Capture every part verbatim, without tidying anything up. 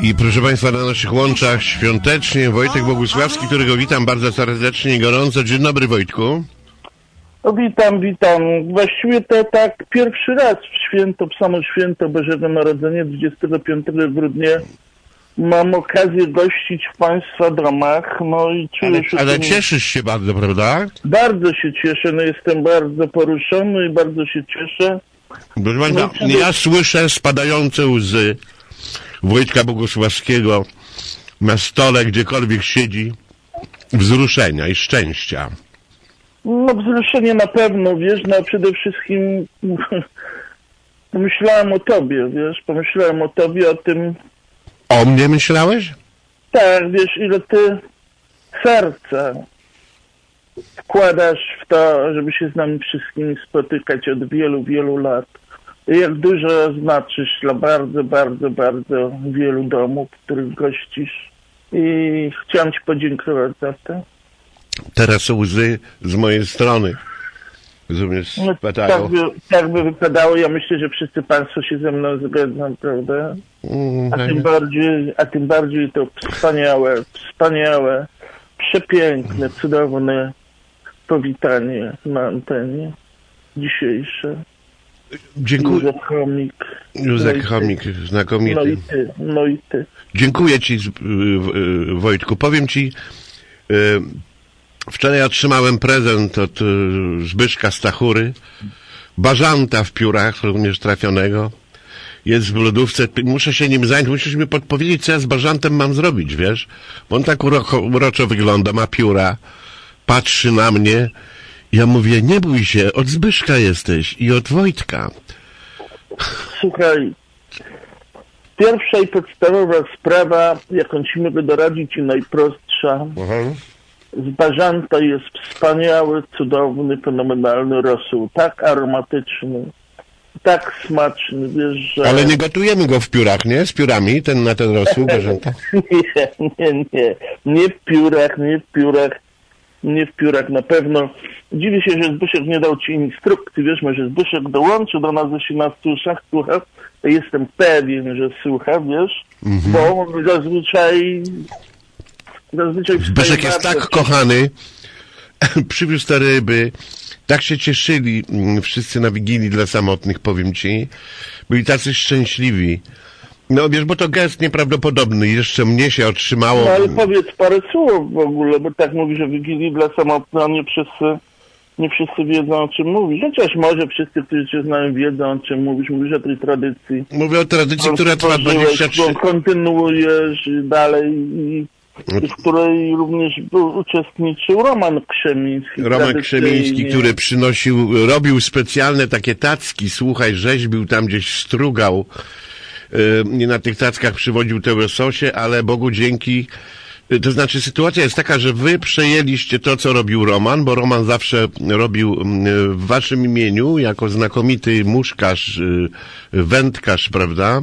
I proszę Państwa, na naszych łączach świątecznie Wojtek Bogusławski, którego witam bardzo serdecznie i gorąco. Dzień dobry, Wojtku. No, witam, witam. Właściwie to tak pierwszy raz w święto, w samo święto Bożego Narodzenia, dwudziestego piątego grudnia, mam okazję gościć w Państwa domach. No i czuję Ale, się... ale tym... cieszysz się bardzo, prawda? Bardzo się cieszę, no jestem bardzo poruszony i bardzo się cieszę. Proszę Państwa, No, ja słyszę spadające łzy Wojtka Bogusławskiego na stole, gdziekolwiek siedzi, wzruszenia i szczęścia. No wzruszenie na pewno, wiesz, no przede wszystkim pomyślałem o tobie, wiesz, pomyślałem o tobie, o tym... O mnie myślałeś? Tak, wiesz, ile ty serca wkładasz w to, żeby się z nami wszystkimi spotykać od wielu, wielu lat. I jak dużo znaczysz dla bardzo, bardzo, bardzo wielu domów, w których gościsz. I chciałem ci podziękować za to. Teraz łzy z mojej strony. Rozumiesz, No, tak, by, tak by wypadało. Ja myślę, że wszyscy Państwo się ze mną zgodzą, prawda? A tym bardziej, a tym bardziej to wspaniałe, wspaniałe, przepiękne, cudowne powitanie na antenie dzisiejsze. Dziękuję. Józef Chomik. Józef Chomik, znakomity. No i ty, no i ty. Dziękuję Ci, Wojtku. Powiem Ci, wczoraj otrzymałem prezent od Zbyszka Stachury, bażanta w piórach, również trafionego. Jest w lodówce, muszę się nim zająć, musisz mi podpowiedzieć, co ja z bażantem mam zrobić, wiesz? Bo on tak uroczo, uroczo wygląda, ma pióra, patrzy na mnie. Ja mówię, nie bój się, od Zbyszka jesteś i od Wojtka. Słuchaj, pierwsza i podstawowa sprawa, jaką ci mogę doradzić i najprostsza, uh-huh. z bażanta jest wspaniały, cudowny, fenomenalny rosół, tak aromatyczny, tak smaczny, wiesz, że... Ale nie gotujemy go w piórach, nie? Z piórami, ten na ten rosół bażanta? nie, nie, nie, nie w piórach, nie w piórach. Nie w piórach na pewno. Dziwię się, że Zbyszek nie dał ci instrukcji, wiesz, może Zbyszek dołączył do nas, że się nas słucha, słucha. Jestem pewien, że słucha, wiesz, mm-hmm. bo zazwyczaj... zazwyczaj Zbyszek jest tak się... kochany, przywiózł te ryby, tak się cieszyli wszyscy na Wigilii dla samotnych, powiem ci. Byli tacy szczęśliwi. No wiesz, bo to gest nieprawdopodobny. Jeszcze mnie się otrzymało... No ale powiedz parę słów w ogóle, bo tak mówisz o Wigilii dla samotnych, a nie wszyscy, nie wszyscy wiedzą, o czym mówisz. Chociaż może wszyscy, którzy cię znają, wiedzą, o czym mówisz. Mówisz o tej tradycji. Mówię o tradycji, która trwa dwadzieścia trzy... Kontynuujesz dalej i w której również był, uczestniczył Roman Krzemiński. Roman Krzemiński, który przynosił, robił specjalne takie tacki, słuchaj, rzeźbił tam gdzieś, strugał. Nie na tych tackach przywodził te łososie, ale Bogu dzięki. To znaczy sytuacja jest taka, że wy przejęliście to, co robił Roman, bo Roman zawsze robił w waszym imieniu, jako znakomity muszkarz, wędkarz, prawda?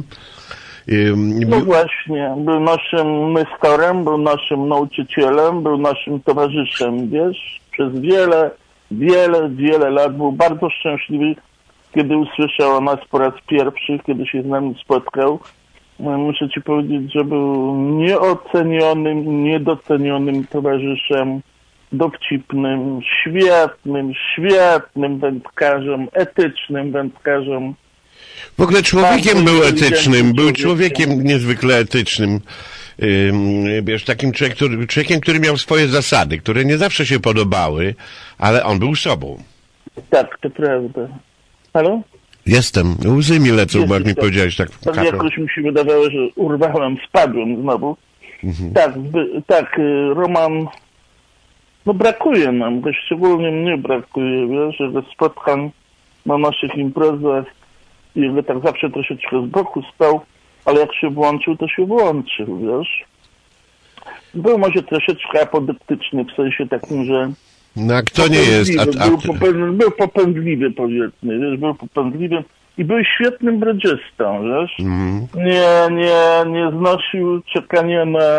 No właśnie, był naszym mystorem, był naszym nauczycielem, był naszym towarzyszem, wiesz? Przez wiele, wiele, wiele lat był bardzo szczęśliwy, kiedy usłyszał o nas po raz pierwszy, kiedy się z nami spotkał. Muszę ci powiedzieć, że był nieocenionym, niedocenionym towarzyszem, dowcipnym, świetnym, świetnym wędkarzem, etycznym wędkarzem. W ogóle człowiekiem był etycznym, był człowiekiem niezwykle etycznym. Yy, wiesz, takim człowiek, który, człowiekiem, który miał swoje zasady, które nie zawsze się podobały, ale on był sobą. Tak, to prawda. Halo? Jestem. Łzy mi lecą, Jesteś, bo jak mi tak. powiedziałeś tak. tak jakoś mi się wydawało, że urwałem, spadłem znowu. Mhm. Tak, by, tak, Roman, no brakuje nam, bo szczególnie mnie brakuje, wiesz, że spotkań na naszych imprezach i że tak zawsze troszeczkę z boku stał, ale jak się włączył, to się włączył, wiesz. Był może troszeczkę apodyktyczny, w sensie takim, że no a kto nie jest? A, a... Był, popęd, był popędliwy, powiedzmy, wiesz, był popędliwy i był świetnym brodzistą, wiesz. Mm. Nie, nie, nie znosił czekania na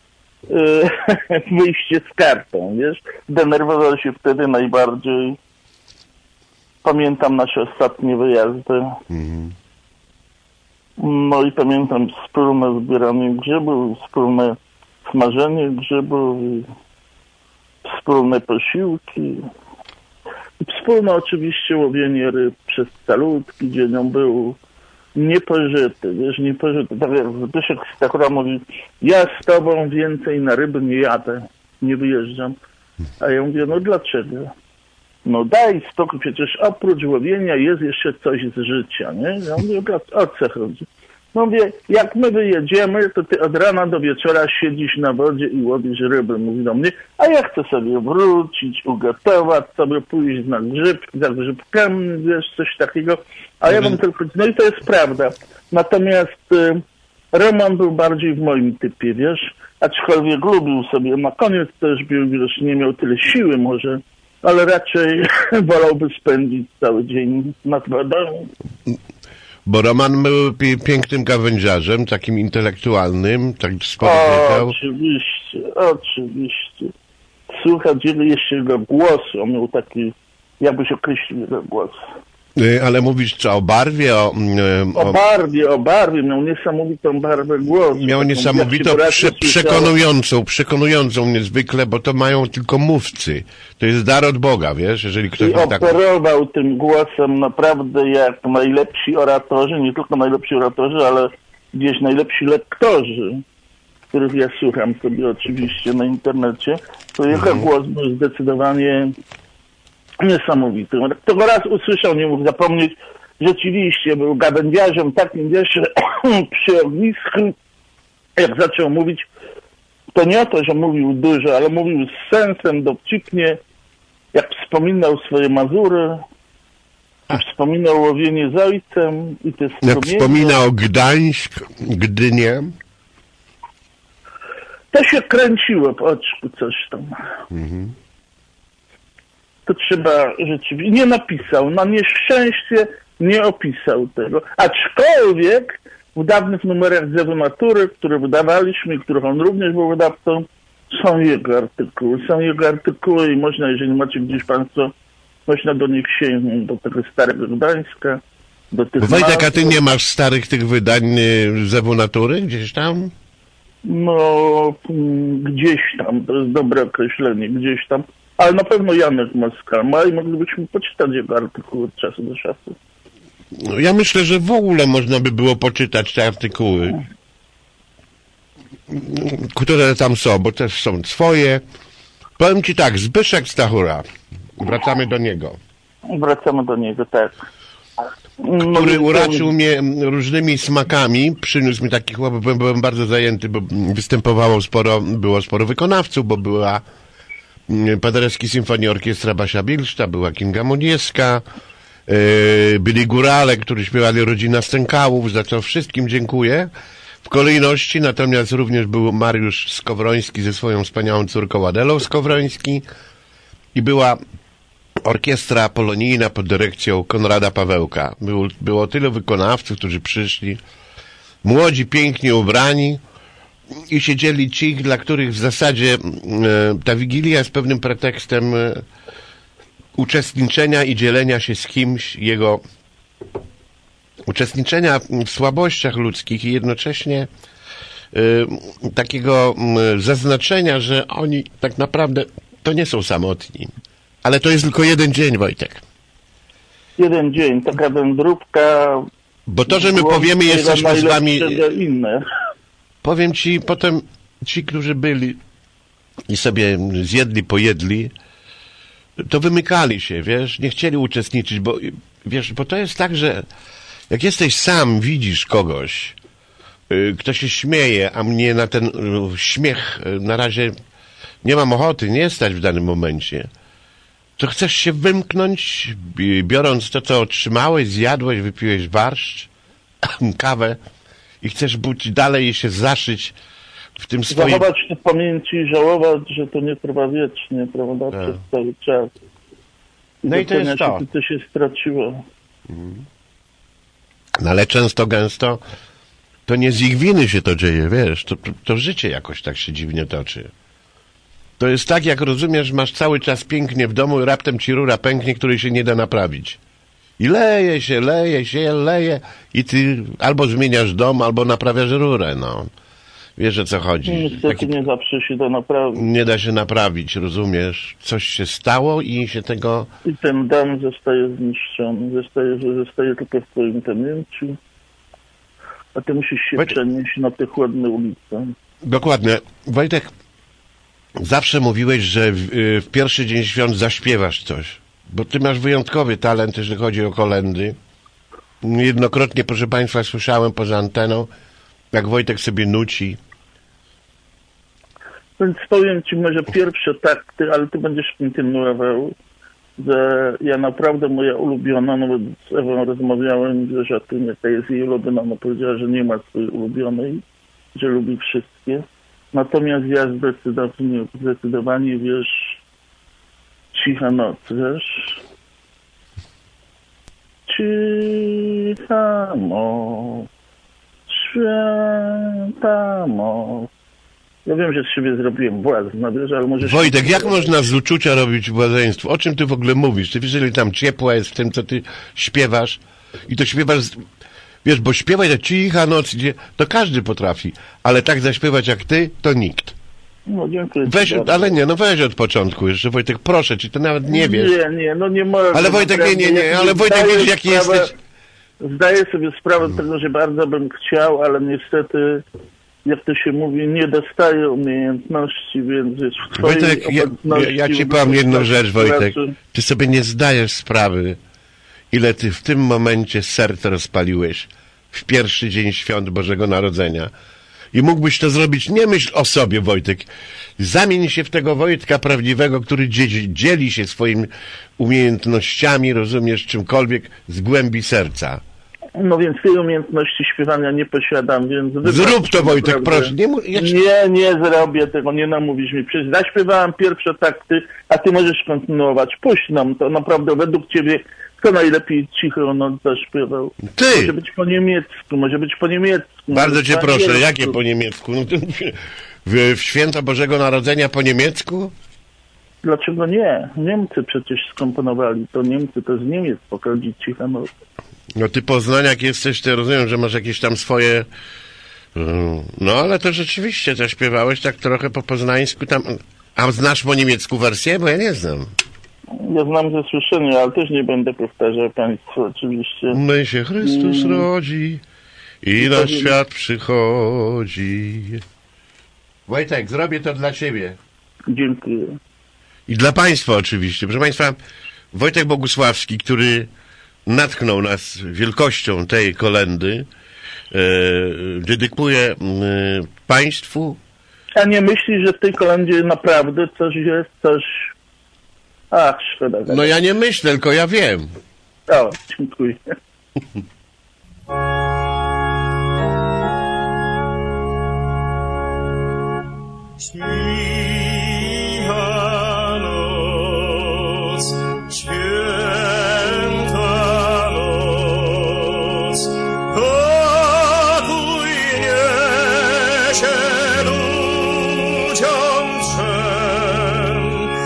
y, wyjście z kartą, wiesz. Denerwował się wtedy najbardziej. Pamiętam nasze ostatnie wyjazdy. Mm. No i pamiętam wspólne zbieranie grzybów, wspólne smażenie grzybów, wspólne posiłki. I wspólne oczywiście łowienie ryb przez calutki dzień. On był niepożyty, wiesz, niepożyty. Tak jak Zbyszek Stachura mówi, ja z tobą więcej na ryby nie jadę, nie wyjeżdżam. A ja mówię, no dlaczego? No daj spokój, przecież oprócz łowienia jest jeszcze coś z życia, nie? Ja mówię, o co chodzi? No mówię, jak my wyjedziemy, to ty od rana do wieczora siedzisz na wodzie i łowisz ryby, mówi do mnie, a ja chcę sobie wrócić, ugotować, sobie pójść na grzybki, za grzybkami, wiesz, coś takiego. A ja bym tylko, no i to jest prawda. Natomiast y, Roman był bardziej w moim typie, wiesz, aczkolwiek lubił sobie, na koniec też był, wiesz, nie miał tyle siły może, ale raczej wolałby spędzić cały dzień nad wodą. Bo Roman był pi- pięknym gawędziarzem, takim intelektualnym, tak spotkał. Oczywiście, oczywiście. Słuchać jeszcze jego głosu, on miał taki, jakbyś określił jego głos. Ale mówisz co, o barwie? O, o... o barwie, o barwie, miał niesamowitą barwę głosu. Miał niesamowitą, prze, przekonującą, przekonującą niezwykle, bo to mają tylko mówcy. To jest dar od Boga, wiesz, jeżeli ktoś I ma tak... operował tym głosem naprawdę jak najlepsi oratorzy, nie tylko najlepsi oratorzy, ale gdzieś najlepsi lektorzy, których ja słucham sobie oczywiście na internecie, to jego mhm. głos był zdecydowanie niesamowity. Tego raz usłyszał, nie mógł zapomnieć, rzeczywiście był gawędziarzem takim, wiesz, przy ognisku, jak zaczął mówić, to nie o to, że mówił dużo, ale mówił z sensem, dowcipnie, jak wspominał swoje Mazury, wspominał łowienie z ojcem i te jak wspominał Gdańsk, Gdynię. To się kręciło w oczku coś tam. Mhm. To trzeba rzeczywiście... Nie napisał, na nieszczęście nie opisał tego. Aczkolwiek w dawnych numerach Zewu Natury, które wydawaliśmy, których on również był wydawcą, są jego artykuły. Są jego artykuły i można, jeżeli macie gdzieś państwo, można do nich sięgnąć, do tego starego Gdańska, do tych... Wojtek, a ty nie masz starych tych wydań Zewu Natury gdzieś tam? No, gdzieś tam, to jest dobre określenie, gdzieś tam. Ale na pewno Janek Moskal ma i moglibyśmy poczytać jego artykuły od czasu do czasu. No, ja myślę, że w ogóle można by było poczytać te artykuły, które tam są, bo też są swoje. Powiem ci tak, Zbyszek Stachura, wracamy do niego. Wracamy do niego, tak. Który uraczył mnie różnymi smakami, przyniósł mi takich, bo byłem, byłem bardzo zajęty, bo występowało sporo, było sporo wykonawców, bo była Paderewski Symfonii Orkiestra Basia Bilszta, była Kinga Monieska, yy, byli górale, którzy śpiewali Rodzina Stękałów, za co wszystkim dziękuję w kolejności, natomiast również był Mariusz Skowroński ze swoją wspaniałą córką Adelą Skowroński i była orkiestra polonijna pod dyrekcją Konrada Pawełka. Było, było tyle wykonawców, którzy przyszli, młodzi, pięknie ubrani, i siedzieli ci, dla których w zasadzie e, ta Wigilia jest pewnym pretekstem e, uczestniczenia i dzielenia się z kimś, jego uczestniczenia w słabościach ludzkich i jednocześnie e, takiego e, zaznaczenia, że oni tak naprawdę to nie są samotni. Ale to jest tylko jeden dzień, Wojtek. Jeden dzień, taka wędrówka. Bo to, że my powiemy, jesteśmy z wami... Inne. Powiem ci, potem ci, którzy byli i sobie zjedli, pojedli, to wymykali się, wiesz, nie chcieli uczestniczyć, bo wiesz, bo to jest tak, że jak jesteś sam, widzisz kogoś, y, kto się śmieje, a mnie na ten y, śmiech y, na razie nie mam ochoty, nie stać w danym momencie, to chcesz się wymknąć, biorąc to, co otrzymałeś, zjadłeś, wypiłeś barszcz, kawę, i chcesz być dalej i się zaszyć w tym swoim... Zachować to w pamięci i żałować, że to nie trwa wiecznie, prawda, tak. Przez cały czas. I no i to jest to. To się straciło. Mhm. No ale często, gęsto to nie z ich winy się to dzieje, wiesz, to, to życie jakoś tak się dziwnie toczy. To jest tak, jak rozumiesz, masz cały czas pięknie w domu i raptem ci rura pęknie, której się nie da naprawić. I leje się, leje się, leje i ty albo zmieniasz dom, albo naprawiasz rurę, no. Wiesz, o co chodzi. Niestety Taki... nie zawsze się to naprawi. Nie da się naprawić, rozumiesz? Coś się stało i się tego... I ten dom zostaje zniszczony. Zostaje, zostaje tylko w twoim pamięci. A ty musisz się Wojtek... przenieść na te chłodne ulice. Dokładnie. Wojtek, zawsze mówiłeś, że w, w pierwszy dzień świąt zaśpiewasz coś. Bo ty masz wyjątkowy talent, jeżeli chodzi o kolędy. Jednokrotnie, proszę państwa, słyszałem poza anteną, jak Wojtek sobie nuci. Więc powiem ci może pierwsze takty, ale ty będziesz kontynuował, że ja naprawdę moja ulubiona, nawet z Ewą rozmawiałem, wiesz o tym, jaka jest jej ulubiona, ona powiedziała, że nie ma swojej ulubionej, że lubi wszystkie. Natomiast ja zdecydowanie, zdecydowanie wiesz, cicha noc, wiesz? Cicha noc, święta moc. Ja wiem, że z siebie zrobiłem błazna, wiesz, ale może... Wojtek, jak można z uczucia robić błazeństwo? O czym ty w ogóle mówisz? Ty wiesz, jeżeli tam ciepło jest w tym, co ty śpiewasz i to śpiewasz... Wiesz, bo śpiewaj to cicha noc idzie, to każdy potrafi, ale tak zaśpiewać jak ty, to nikt. No dziękuję. Weź, ale nie, no weź od początku jeszcze, Wojtek, proszę, czy ty nawet nie wiesz. Nie, nie, no nie mogę. Ale Wojtek, nie, nie, nie, ale Wojtek, wiesz, jaki sprawę, jesteś... Zdaję sobie sprawę z tego, że bardzo bym chciał, ale niestety, jak to się mówi, nie dostaję umiejętności, więc jest w twojej Wojtek, ja, ja, ja ci powiem jedną rzecz, Wojtek. Ty sobie nie zdajesz sprawy, ile ty w tym momencie serce rozpaliłeś w pierwszy dzień świąt Bożego Narodzenia. I mógłbyś to zrobić, nie myśl o sobie, Wojtek. Zamień się w tego Wojtka prawdziwego, który dzieli, dzieli się swoimi umiejętnościami, rozumiesz, czymkolwiek z głębi serca. No więc tej umiejętności śpiewania nie posiadam, więc... Zrób to, Wojtek, proszę. Nie, ja ci... nie, nie zrobię tego, nie namówisz mi. Przecież zaśpiewałem pierwsze takty, a ty możesz kontynuować. Puść nam to, naprawdę, według ciebie kto najlepiej cicho on zaśpiewał? Ty! Może być po niemiecku, może być po niemiecku. Bardzo cię proszę, jakie po niemiecku? No to w, w święto Bożego Narodzenia po niemiecku? Dlaczego nie? Niemcy przecież skomponowali to. Niemcy to z Niemiec pochodzić cicha noc. No ty Poznaniak jesteś, ty rozumiem, że masz jakieś tam swoje... No ale to rzeczywiście zaśpiewałeś tak trochę po poznańsku tam... A znasz po niemiecku wersję? Bo ja nie znam. Ja znam ze słyszenia, ale też nie będę powtarzał państwu, oczywiście. My się Chrystus hmm. rodzi i na świat przychodzi. Wojtek, zrobię to dla ciebie. Dziękuję. I dla państwa oczywiście. Proszę państwa, Wojtek Bogusławski, który natchnął nas wielkością tej kolendy, e, dedykuje e, państwu. A nie myślisz, że w tej kolendzie naprawdę coś jest, coś... Ach, szkoda. No ja nie myślę, tylko ja wiem. O, dziękuję. Cicha noc, święta noc, pokój niesie ludziom trzem,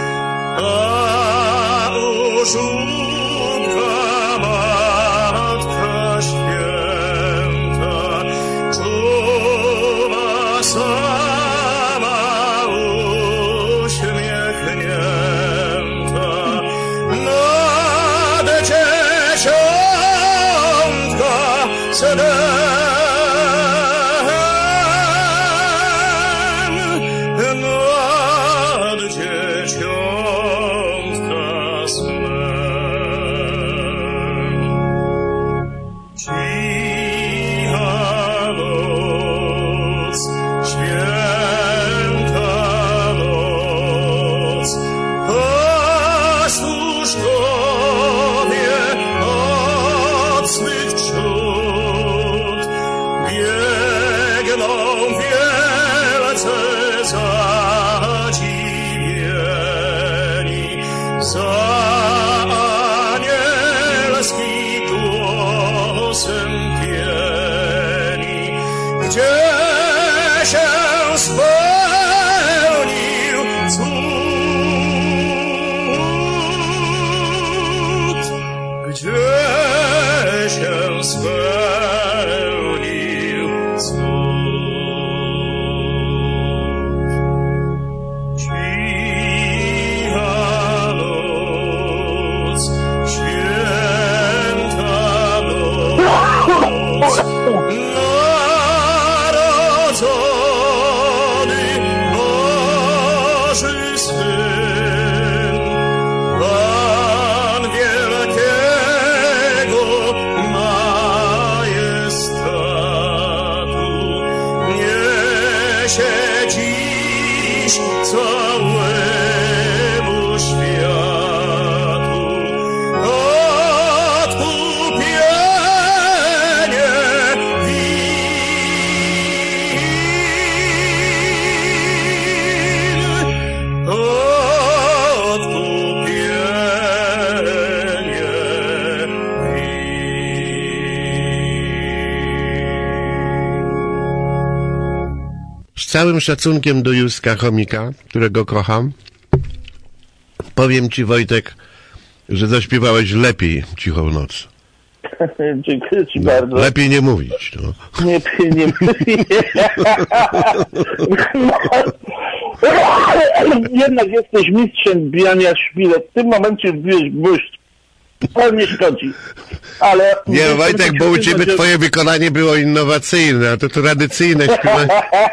a u żłóbka Matka Święta czuwa sama uśmiechnięta nad dzieciątka sedem, nad dzieciątka snem. Cicha noc, święta noc, pastuszkowie od swych czód biegną wielce zadziwieni za anielski głosem pieni, gdzie się spełnił cud, gdzie się dziś całemu światu odkupienie win, odkupienie Z całym szacunkiem do Józka Chomika, którego kocham, powiem ci, Wojtek, że zaśpiewałeś lepiej Cichą noc. Dziękuję ci No, bardzo. lepiej nie mówić. No. Nie, nie, nie. Jednak jesteś mistrzem wbijania szpilek. W tym momencie wbiłeś gwóźdź. To nie szkodzi. Ale... Nie, Wojtek, bo u ciebie twoje wykonanie było innowacyjne, a to tradycyjne śpiewanie.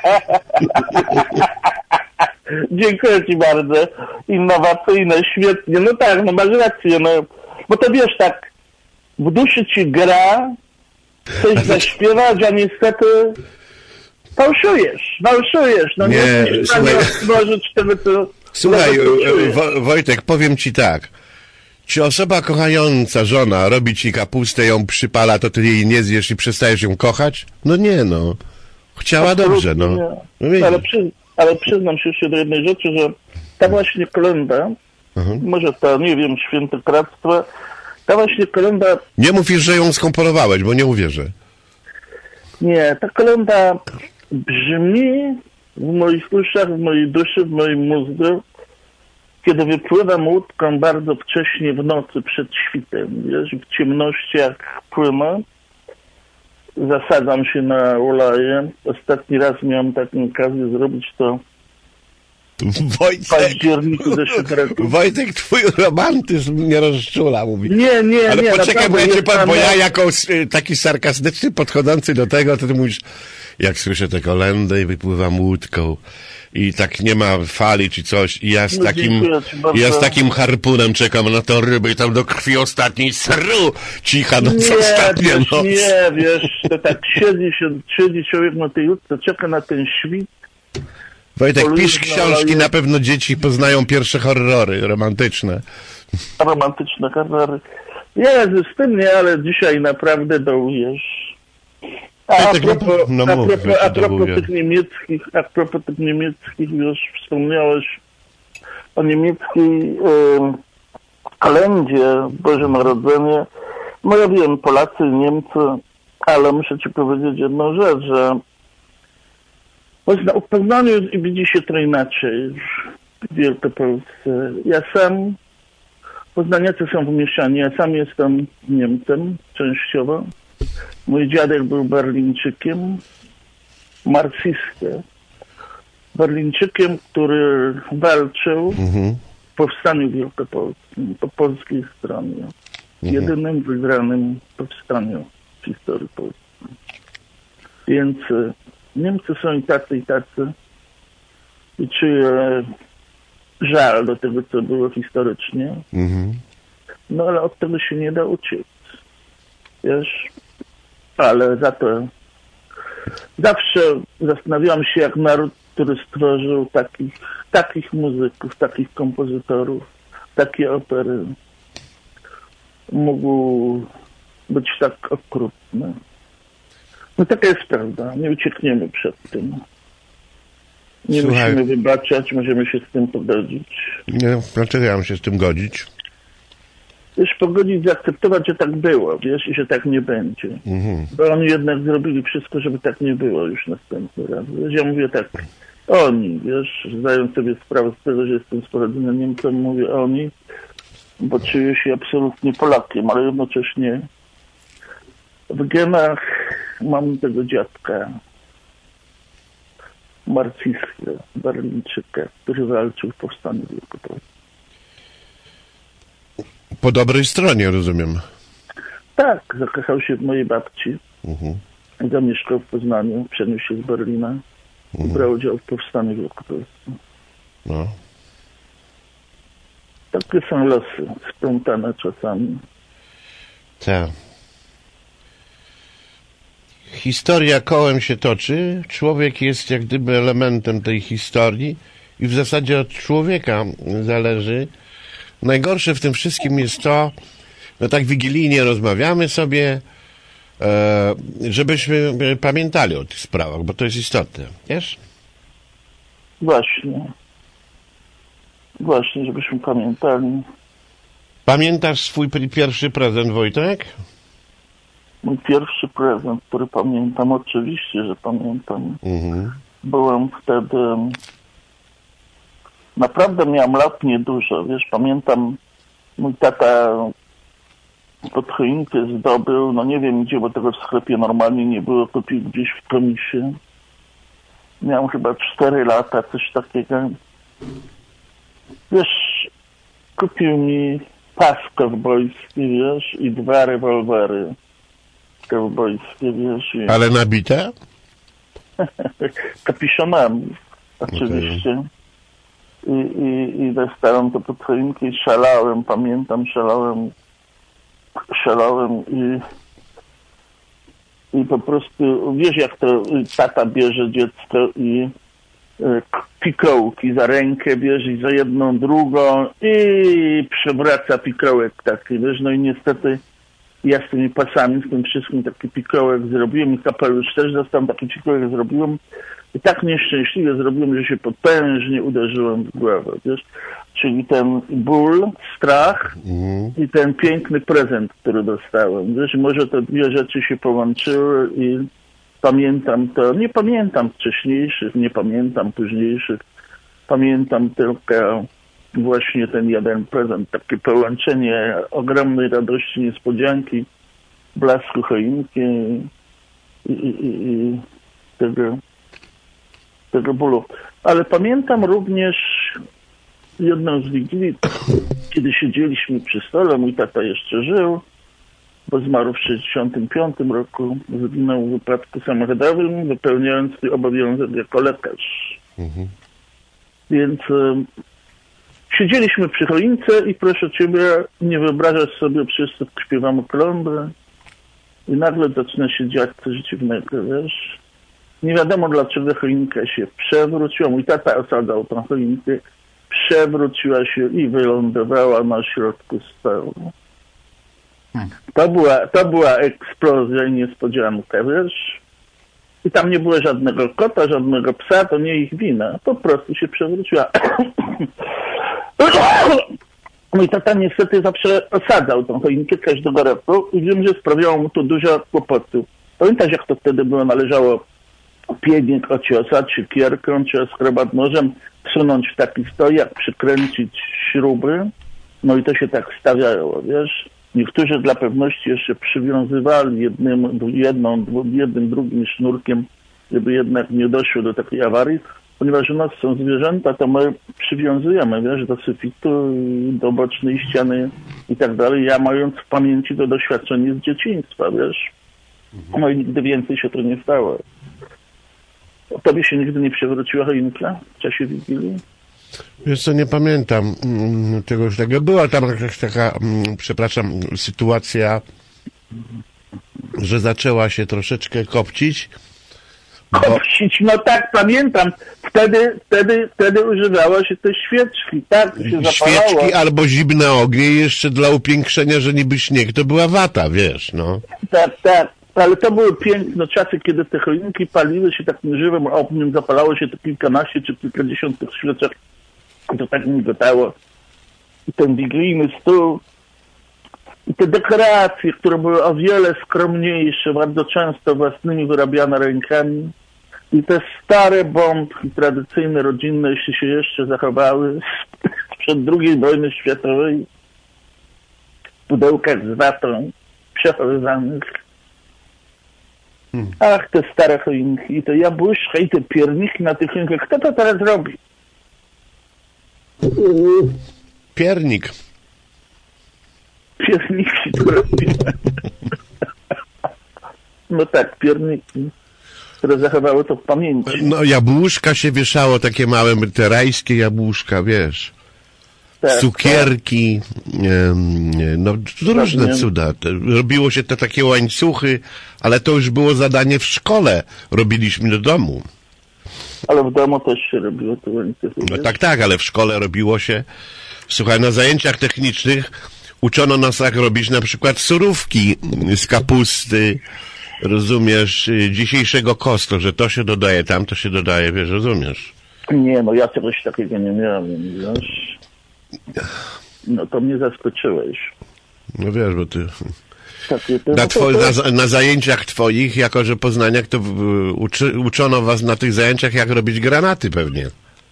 Dziękuję ci bardzo. Innowacyjne, świetnie. No tak, no masz rację, no. Bo to wiesz tak, w duszy ci gra, chcesz zaśpiewać, a niestety fałszujesz, fałszujesz. No nie, Nie, jesteś w stanie słuchaj- odtworzyć tego, co... Słuchaj, tego, co czujesz. Wo- Wojtek, powiem ci tak. Czy osoba kochająca, żona, robi ci kapustę, ją przypala, to ty jej nie zjesz i przestajesz ją kochać? No nie, no. Chciała dobrze, no. Nie. no widzisz. ale, przy, ale przyznam się jeszcze do jednej rzeczy, że ta właśnie kolenda, Mhm. może to, nie wiem, świętokradztwo, ta właśnie kolenda, Nie mówisz, że ją skomponowałeś, bo nie uwierzę. nie, ta kolenda brzmi w moich uszach, w mojej duszy, w moim mózgu, kiedy wypływam łódką bardzo wcześnie w nocy przed świtem, wiesz, w ciemnościach płynę, zasadzam się na ulaję. Ostatni raz miałem taką okazję zrobić to w Wojtek, październiku zeszłego roku. Wojtek, twój romantyzm mnie rozczula, mówi. Nie, nie, Ale nie. poczekaj, bo ja, naprawdę cię pan, jest bo tam- ja jako y, taki sarkastyczny, podchodzący do tego, to ty mówisz, jak słyszę tę kolendę i wypływam łódką i tak nie ma fali czy coś i ja z No, takim, dziękuję ci bardzo. ja z takim harpunem czekam na to ryby i tam do krwi ostatniej sru, cicha noc Nie, ostatnia wiesz, noc. nie, wiesz, to tak siedzi się, siedzi człowiek na tej łódce, czeka na ten świt. Wojtek, Polubna pisz książki, laje. na pewno dzieci poznają pierwsze horrory romantyczne. Romantyczne horrory. Jezu, z tym nie, ale dzisiaj naprawdę dołujesz. A, Ja a tak propos, no a mów, że propos, się a propos dołuję. tych niemieckich, a propos tych niemieckich, już wspomniałeś o niemieckiej e, kalendzie Boże Narodzenie. No ja wiem, Polacy i Niemcy, ale muszę ci powiedzieć jedną rzecz, że na w Poznaniu widzi się to inaczej w Wielkopolsce. Ja sam, poznaniacy są wymieszani, ja sam jestem Niemcem częściowo. Mój dziadek był Berlińczykiem, marksistą. Berlińczykiem, który walczył Mhm. w powstaniu wielkopolskim, po polskiej stronie. Jedynym wygranym powstaniu w historii Polski. Więc e, Niemcy są i tacy, i tacy. I czuję żal do tego, co było historycznie. Mhm. No ale od tego się nie da uciec. Wiesz? Ale za to zawsze zastanawiam się, jak naród, który stworzył takich, takich muzyków, takich kompozytorów, takie opery, mógł być tak okrutny. No taka jest prawda. Nie uciekniemy przed tym. Nie Słuchaj. musimy wybaczać, możemy się z tym pogodzić. Nie, dlaczego ja mam się z tym godzić? Wiesz, pogodzić, zaakceptować, że tak było, wiesz, i że tak nie będzie. Mhm. Bo oni jednak zrobili wszystko, żeby tak nie było już następny raz. Wiesz, ja mówię tak, oni, wiesz, zdając sobie sprawę z tego, że jestem z pochodzenia Niemcem, mówię oni, bo czuję się absolutnie Polakiem, ale jednocześnie w genach mam tego dziadka, marksistę, Berlińczyka, który walczył w powstaniu wielkopolskim. Po dobrej stronie, rozumiem. Tak, zakochał się w mojej babci. Mhm. Zamieszkał w Poznaniu, przeniósł się z Berlina i brał udział w powstaniu wielkopolskim. No. Takie są losy, splątane czasami. Tak. historia kołem się toczy, człowiek jest jak gdyby elementem tej historii i w zasadzie od człowieka zależy. Najgorsze w tym wszystkim jest to, no tak wigilijnie rozmawiamy sobie, e, żebyśmy pamiętali o tych sprawach, bo to jest istotne, wiesz? Właśnie. Właśnie, żebyśmy pamiętali. Pamiętasz swój pierwszy prezent, Wojtek? Mój pierwszy prezent, który pamiętam, oczywiście, że pamiętam. Mhm. Byłem wtedy... Naprawdę miałem lat niedużo, wiesz, pamiętam, mój tata pod choinkę zdobył, no nie wiem gdzie, bo tego w sklepie normalnie nie było, kupił gdzieś w komisie. Miałem chyba cztery lata, coś takiego. Wiesz, kupił mi pas kowbojski, wiesz, i dwa rewolwery kowbojskie, wiesz. I... Ale nabite? Kapiszonami, oczywiście. Okay. I, i, i dostałem to pod choinkę i szalałem, pamiętam, szalałem, szalałem i, i po prostu, wiesz jak to tata bierze dziecko i e, pikołki za rękę bierze i za jedną, drugą i przewraca pikołek taki, wiesz, no i niestety ja z tymi pasami, z tym wszystkim taki pikołek zrobiłem i kapelusz też dostałem, taki pikołek zrobiłem. I tak nieszczęśliwie zrobiłem, że się potężnie uderzyłem w głowę, wiesz? Czyli ten ból, strach mm. i ten piękny prezent, który dostałem. Wiesz, może te dwie rzeczy się połączyły i pamiętam to, nie pamiętam wcześniejszych, nie pamiętam późniejszych, pamiętam tylko właśnie ten jeden prezent, takie połączenie ogromnej radości, niespodzianki, blasku choinki i, i, i, i tego... tego bólu. Ale pamiętam również jedną z wigilii, kiedy siedzieliśmy przy stole, mój tata jeszcze żył, bo zmarł w sześćdziesiątym piątym roku, zginął w wypadku samochodowym, wypełniając swój obowiązek jako lekarz. Mhm. Więc e, siedzieliśmy przy choince i proszę ciebie, nie wyobrażasz sobie, wszyscy śpiewamy kolędy i nagle zaczyna się dziać coś dziwnego, wiesz? Nie wiadomo dlaczego choinka się przewróciła. Mój tata osadzał tą choinkę, przewróciła się i wylądowała na środku stołu. To była, to była eksplozja i niespodzianka, wiesz? I tam nie było żadnego kota, żadnego psa, to nie ich wina. Po prostu się przewróciła. Mój tata niestety zawsze osadzał tą choinkę każdego roku i wiem, że sprawiało mu to dużo kłopotów. Pamiętasz, jak to wtedy było? Należało pieniek ociosać, siekierką czy skrobat nożem, wsunąć w taki stojak, przykręcić śruby, no i to się tak stawiało, wiesz. Niektórzy dla pewności jeszcze przywiązywali jednym, jedną, jednym, drugim sznurkiem, żeby jednak nie doszło do takiej awarii, ponieważ u nas są zwierzęta, to my przywiązujemy, wiesz, do sufitu, do bocznej ściany i tak dalej. Ja mając w pamięci to doświadczenie z dzieciństwa, wiesz. No i nigdy więcej się to nie stało. Tobie się nigdy nie przewróciła choinka w czasie Wigilii? Wiesz co, nie pamiętam tego już tego. Była tam jakaś taka, przepraszam, sytuacja, że zaczęła się troszeczkę kopcić. Bo... Kopcić, no tak, pamiętam. Wtedy, wtedy, wtedy używało się te świeczki, tak? Się zapalało. Świeczki albo zimne ognie i jeszcze dla upiększenia, że niby śnieg, to była wata, wiesz, no. Tak, tak. Ale to były piękne czasy, kiedy te choinki paliły się takim żywym ogniem, zapalało się to kilkanaście czy kilkadziesiąt tych świeczek. To tak migotało. I ten wigilijny stół. I te dekoracje, które były o wiele skromniejsze, bardzo często własnymi wyrabiane rękami. I te stare bombki tradycyjne, rodzinne, jeśli się jeszcze zachowały sprzed drugiej wojny światowej. W pudełkach z watą przechowywanych. Hmm. Ach, te stare choinki, i te jabłuszka, i te pierniki na tych choinkach. Kto to teraz robi? Piernik. Pierniki to robi. No tak, pierniki, które zachowały to w pamięci. No jabłuszka się wieszało, takie małe, te rajskie jabłuszka, wiesz. tak, cukierki, em, no różne Pewnie. cuda. Te- Robiło się te takie łańcuchy, ale to już było zadanie w szkole. Robiliśmy do domu. Ale w domu też się robiło to łańcuchy. No wiesz? tak, tak, ale w szkole robiło się. Słuchaj, na zajęciach technicznych uczono nas, jak robić na przykład surówki z kapusty, rozumiesz, y, dzisiejszego kostu, że to się dodaje, tam to się dodaje, wiesz, rozumiesz? Nie, no ja czegoś takiego nie miałem, wiesz. No to mnie zaskoczyłeś. No wiesz, bo ty... Takie, to, Na, no to, two, to, na, na zajęciach twoich, jako że Poznaniak, to w, uczy, uczono was na tych zajęciach, jak robić granaty pewnie.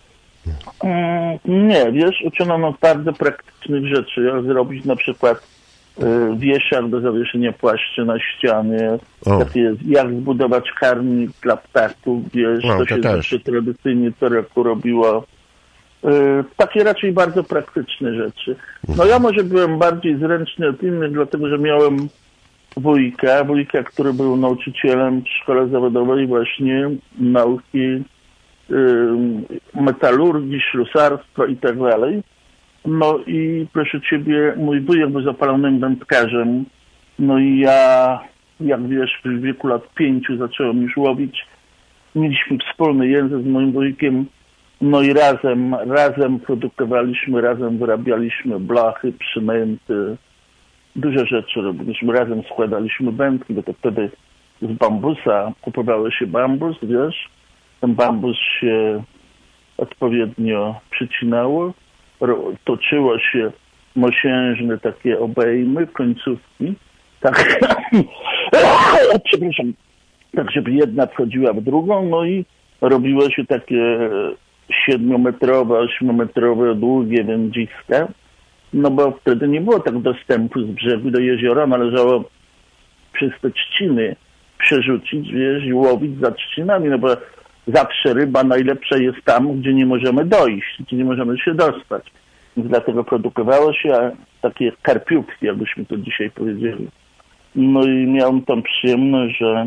Mm, nie, wiesz, uczono nas bardzo praktycznych rzeczy, jak zrobić na przykład y, wieszak do zawieszenia płaszczy na ścianie, O. takie, jak zbudować karmnik dla ptaków, wiesz, O, to to się też. zawsze tradycyjnie co roku robiło. Y, takie raczej bardzo praktyczne rzeczy. No ja może byłem bardziej zręczny od innych, dlatego że miałem wujka, wujka, który był nauczycielem w szkole zawodowej właśnie nauki metalurgii, ślusarstwa i tak dalej. No i proszę ciebie, mój wujek był zapalonym wędkarzem. No i ja, jak wiesz, w wieku lat pięciu zacząłem już łowić. Mieliśmy wspólny język z moim wujkiem. No i razem, razem produkowaliśmy, razem wyrabialiśmy blachy, przynęty. Duże rzeczy robiliśmy. Razem składaliśmy wędki, bo to wtedy z bambusa kupowało się bambus, wiesz. Ten bambus się odpowiednio przycinało, ro- toczyło się mosiężne takie obejmy, końcówki, tak, przepraszam, tak żeby jedna wchodziła w drugą, no i robiło się takie siedmiometrowe, ośmiometrowe, długie wędziska, no bo wtedy nie było tak dostępu z brzegu do jeziora, należało przez te trzciny przerzucić, wiesz, i łowić za trzcinami, no bo zawsze ryba najlepsza jest tam, gdzie nie możemy dojść, gdzie nie możemy się dostać. Więc dlatego produkowało się takie karpiówki, jakbyśmy to dzisiaj powiedzieli. No i miałem tą przyjemność, że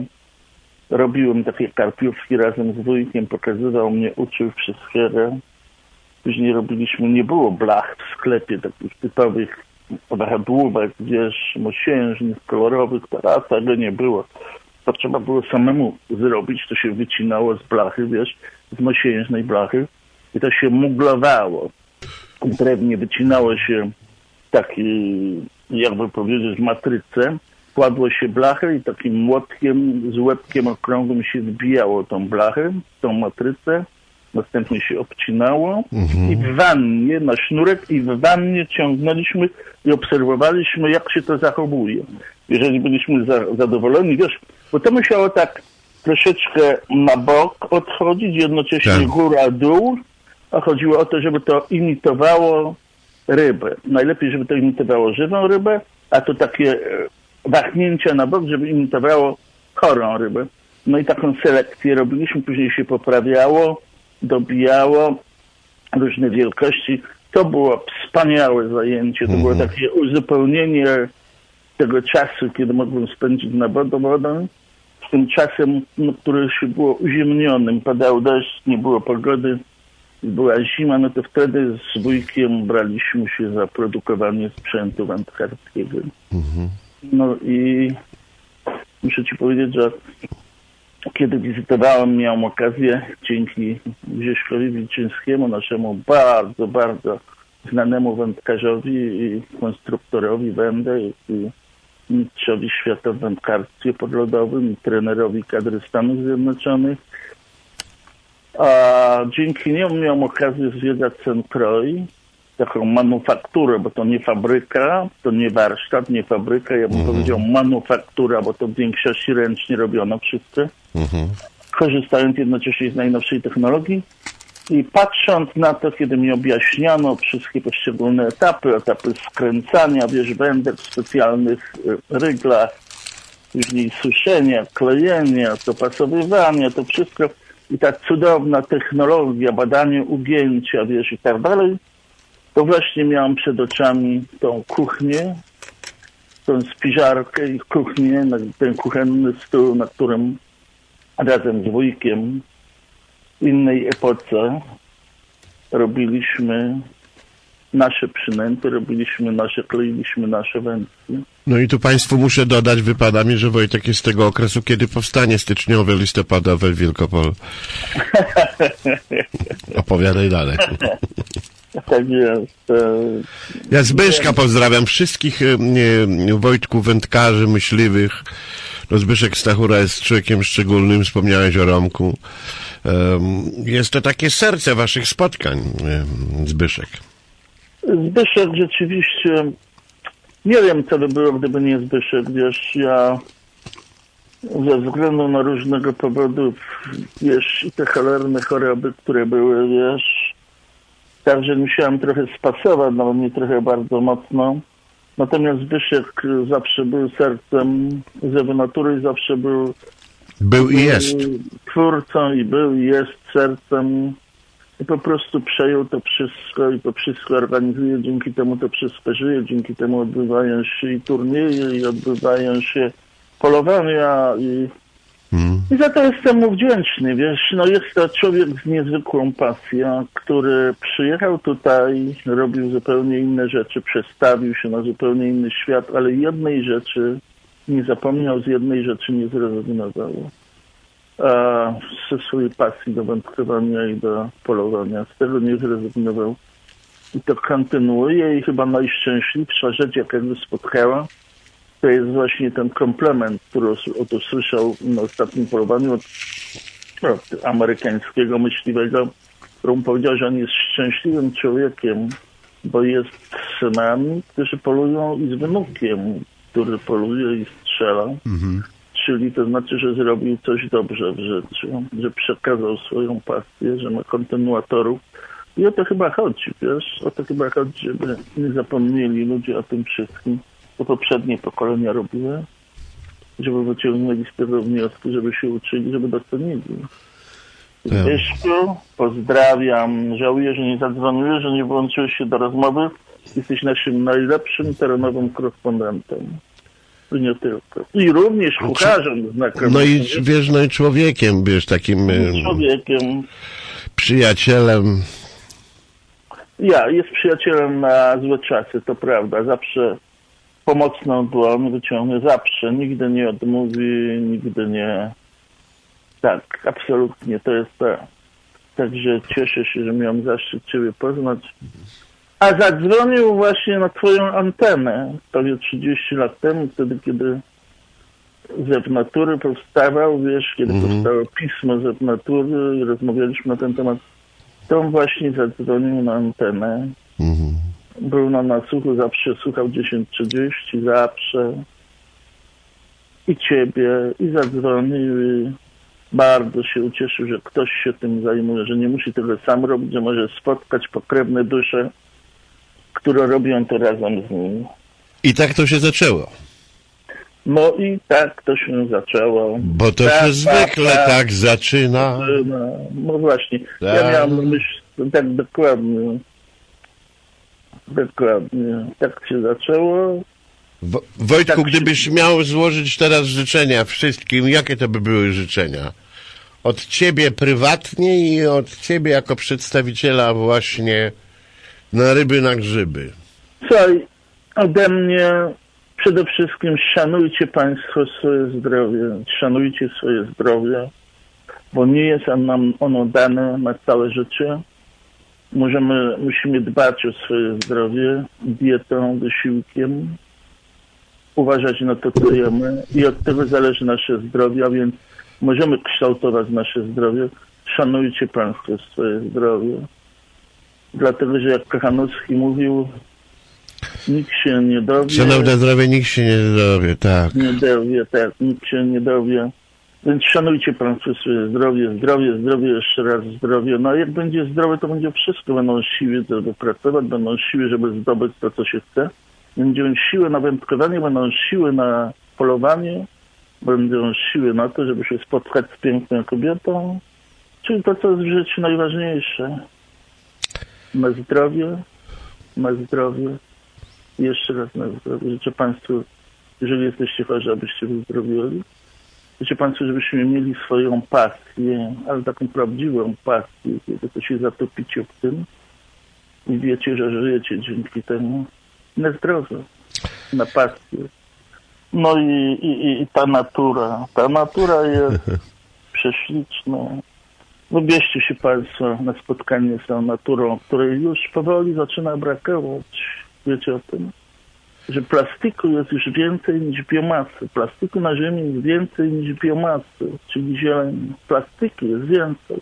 robiłem takie karpiówki razem z wujkiem, pokazywał mnie, uczył wszystkiego. Później robiliśmy, nie było blach w sklepie, takich typowych wahadłówek, wiesz, mosiężnych, kolorowych, teraz tego nie było. To trzeba było samemu zrobić, to się wycinało z blachy, wiesz, z mosiężnej blachy i to się muglowało. W drewnie wycinało się taki, jakby powiedzieć, matrycę, kładło się blachę i takim młotkiem z łebkiem okrągłym się wbijało tą blachę, tą matrycę, następnie się obcinało mhm. i w wannie, na sznurek i w wannie ciągnęliśmy i obserwowaliśmy, jak się to zachowuje. Jeżeli byliśmy za, zadowoleni, wiesz, bo to musiało tak troszeczkę na bok odchodzić, jednocześnie tak. góra-dół, a chodziło o to, żeby to imitowało rybę. Najlepiej, żeby to imitowało żywą rybę, a to takie wahnięcia na bok, żeby imitowało chorą rybę. No i taką selekcję robiliśmy, później się poprawiało, dobijało różne wielkości. To było wspaniałe zajęcie, to mm. było takie uzupełnienie tego czasu, kiedy mogłem spędzić na wodą, z tym czasem, no, który się było uziemnionym. Padał deszcz, nie było pogody, była zima, no to wtedy z wujkiem braliśmy się za produkowanie sprzętu wędkarskiego. Mm-hmm. No i muszę ci powiedzieć, że kiedy wizytowałem, miałem okazję dzięki Grześkowi Wilczyńskiemu, naszemu bardzo, bardzo znanemu wędkarzowi i konstruktorowi wędek i mistrzowi świata w wędkarstwie podlodowym i trenerowi kadry Stanów Zjednoczonych. A dzięki niemu miałem okazję zwiedzać Saint-Croix, taką manufakturę, bo to nie fabryka, to nie warsztat, nie fabryka, ja bym mm-hmm. powiedział manufaktura, bo to w większości ręcznie robiono wszystko, mm-hmm. korzystając jednocześnie z najnowszej technologii. I patrząc na to, kiedy mi objaśniano wszystkie poszczególne etapy, etapy skręcania, wiesz, wędek w specjalnych ryglach, później suszenia, klejenia, dopasowywania, to wszystko i ta cudowna technologia, badanie ugięcia, wiesz, i tak dalej, to właśnie miałem przed oczami tą kuchnię, tą spiżarkę i kuchnię, ten kuchenny stół, na którym razem z wujkiem w innej epoce robiliśmy nasze przynęty, robiliśmy nasze, kleiliśmy nasze wędki. No i tu Państwu muszę dodać, wypada mi, że Wojtek jest z tego okresu, kiedy powstanie styczniowe, listopadowe w Wielkopolu. Opowiadaj dalej. Tak jest. Ja Zbyszka pozdrawiam, wszystkich nie, Wojtków, wędkarzy, myśliwych. No Zbyszek Stachura jest człowiekiem szczególnym, wspomniałeś o Romku. Jest to takie serce waszych spotkań, Zbyszek. Zbyszek rzeczywiście, nie wiem, co by było, gdyby nie Zbyszek, wiesz, ja ze względu na różnego powodów, wiesz, i te cholerne choroby, które były, wiesz, także musiałem trochę spasować, nawet nie trochę bardzo mocno. Natomiast Zbyszek zawsze był sercem ze natury, zawsze był... Był i jest. Twórcą i był i jest sercem. I po prostu przejął to wszystko i to wszystko organizuje, dzięki temu to wszystko żyje, dzięki temu odbywają się i turnieje, i odbywają się polowania i, mm. i za to jestem mu wdzięczny, wiesz, no jest to człowiek z niezwykłą pasją, który przyjechał tutaj, robił zupełnie inne rzeczy, przestawił się na zupełnie inny świat, ale jednej rzeczy nie zapomniał, z jednej rzeczy nie zrezygnował. A ze swojej pasji do wędkowania i do polowania. Z tego nie zrezygnował. I to kontynuuje i chyba najszczęśliwsza rzecz, jaka go spotkała, to jest właśnie ten komplement, który oto słyszał na ostatnim polowaniu od, od amerykańskiego myśliwego, który powiedział, że on jest szczęśliwym człowiekiem, bo jest z synami, którzy polują i z wnukiem, który poluje i strzela. Mhm. Czyli to znaczy, że zrobił coś dobrze w życiu, że przekazał swoją pasję, że ma kontynuatorów. I o to chyba chodzi, wiesz? O to chyba chodzi, żeby nie zapomnieli ludzie o tym wszystkim, co poprzednie pokolenia robiły, żeby wyciągnęli z tego wnioski, żeby się uczyli, żeby docenili. Zbyszku, pozdrawiam. Żałuję, że nie zadzwoniłeś, że nie włączyłeś się do rozmowy. Jesteś naszym najlepszym terenowym korespondentem. I nie tylko. I również kucharzem znakomitym. No i wiesz, no i człowiekiem, wiesz, takim... Człowiekiem. Przyjacielem. Ja, jest przyjacielem na złe czasy, to prawda. Zawsze pomocną dłoń wyciągnie, zawsze. Nigdy nie odmówi, nigdy nie... Tak, absolutnie, to jest tak. Także cieszę się, że miałem zaszczyt Ciebie poznać. A zadzwonił właśnie na twoją antenę prawie trzydzieści lat temu, wtedy kiedy Zew Natury powstawał, wiesz, kiedy mm-hmm. powstało pismo Zew Natury i rozmawialiśmy na ten temat. To on właśnie zadzwonił na antenę. Mm-hmm. Był na nasłuchu, zawsze słuchał dziesięć trzydzieści, zawsze. I ciebie, i zadzwonił i bardzo się ucieszył, że ktoś się tym zajmuje, że nie musi tego sam robić, że może spotkać pokrewne dusze, które robią to razem z nim. I tak to się zaczęło. No i tak to się zaczęło. Bo to tak, się zwykle tak, tak zaczyna. No, no właśnie. Tak. Ja miałem myśl, tak dokładnie. Dokładnie. Tak się zaczęło. Wo- Wojtku, tak gdybyś się... miał złożyć teraz życzenia wszystkim, jakie to by były życzenia? Od ciebie prywatnie i od ciebie jako przedstawiciela właśnie na ryby, na grzyby. Słuchaj, ode mnie przede wszystkim szanujcie Państwo swoje zdrowie. Szanujcie swoje zdrowie, bo nie jest nam ono dane na całe życie. Możemy, musimy dbać o swoje zdrowie dietą, wysiłkiem, uważać na to, co jemy i od tego zależy nasze zdrowie, a więc możemy kształtować nasze zdrowie. Szanujcie Państwo swoje zdrowie. Dlatego, że jak Kochanowski mówił, nikt się nie dowie. Szanowne zdrowie, nikt się nie dowie, tak. Nie dowie, tak, nikt się nie dowie. Więc szanujcie Państwo swoje zdrowie, zdrowie, zdrowie, jeszcze raz zdrowie. No a jak będzie zdrowe, to będzie wszystko. Będą siły, żeby pracować, będą siły, żeby zdobyć to, co się chce. Będą siły na wędkowanie, będą siły na polowanie, będą siły na to, żeby się spotkać z piękną kobietą. Czyli to, co jest w życiu najważniejsze. Na zdrowie, na zdrowie. Jeszcze raz na zdrowie. Życzę Państwu, jeżeli jesteście chorzy, abyście wyzdrowieli. Życzę Państwu, żebyśmy mieli swoją pasję, ale taką prawdziwą pasję, kiedy to się zatopicie w tym. i wiecie, że żyjecie dzięki temu na zdrowie, na pasję. No i, i, i ta natura, ta natura jest prześliczna. Wybierzcie się Państwo na spotkanie z tą naturą, której już powoli zaczyna brakować. Wiecie o tym? Że plastiku jest już więcej niż biomasy. Plastiku na ziemi jest więcej niż biomasy, czyli zieleni. Plastiku jest więcej.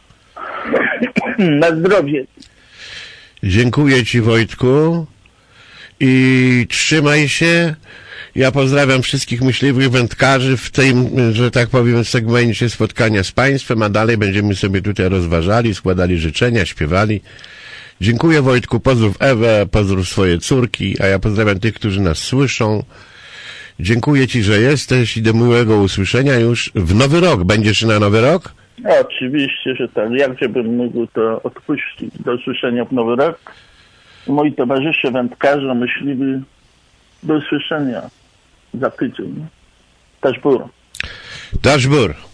Na zdrowie. Dziękuję Ci, Wojtku, i trzymaj się. Ja pozdrawiam wszystkich myśliwych wędkarzy w tym, że tak powiem, segmencie spotkania z Państwem, a dalej będziemy sobie tutaj rozważali, składali życzenia, śpiewali. Dziękuję, Wojtku, pozdrów Ewę, pozdrów swoje córki, a ja pozdrawiam tych, którzy nas słyszą. Dziękuję Ci, że jesteś i do miłego usłyszenia już w nowy rok. Będziesz na nowy rok? Oczywiście, że tak. Jakże bym mógł to odpuścić. Do usłyszenia w nowy rok. Moi towarzysze wędkarze, myśliwi, do usłyszenia za tydzień. Dashbur. Dashbur.